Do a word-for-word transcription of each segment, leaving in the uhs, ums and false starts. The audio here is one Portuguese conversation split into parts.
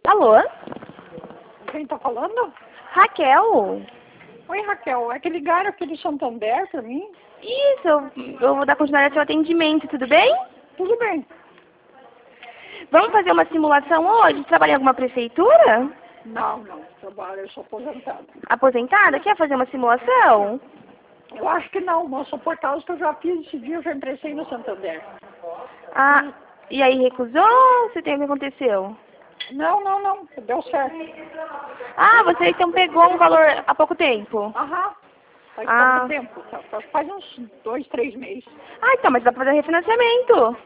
Alô? Quem tá falando? Raquel? Oi, Raquel. É que ligaram aqui do Santander pra mim? Isso, eu, eu vou dar continuidade ao seu atendimento, tudo bem? Tudo bem. Vamos fazer uma simulação hoje? Você trabalha em alguma prefeitura? Não, não. Trabalho, eu sou aposentada. Aposentada? Quer fazer uma simulação? Eu acho que não, mas só por causa que eu já fiz esse dia, eu já emprestei no Santander. Ah, e aí recusou? Você tem o que aconteceu? Não, não, não. Deu certo. Ah, você então pegou um valor há pouco tempo? Aham. Faz Ah. pouco tempo. tá? Faz- Faz uns dois, três meses. Ah, então, mas dá pra fazer refinanciamento.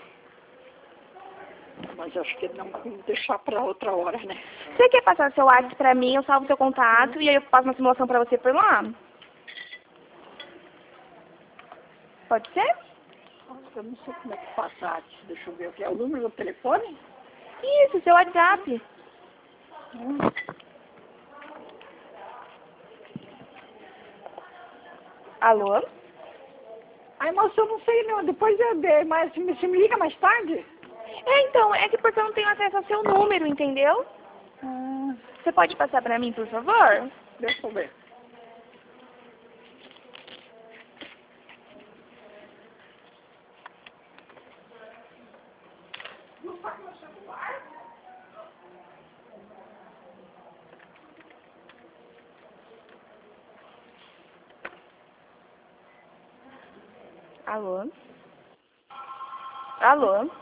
Mas acho que não vou deixar pra outra hora, né? Você quer passar seu WhatsApp pra mim, eu salvo seu contato e aí eu faço uma simulação pra você por lá? Pode ser? Nossa, eu não sei como é que passar. Deixa eu ver o que é o número do telefone. Isso, seu WhatsApp. Hum. Alô? Ai, moça, eu não sei não. Depois eu dei, mas se me, se me liga mais tarde? É, então, é que porque eu não tenho acesso ao seu número, entendeu? Ah, Você pode passar pra mim, por favor? deixa eu ver. Alô? Alô?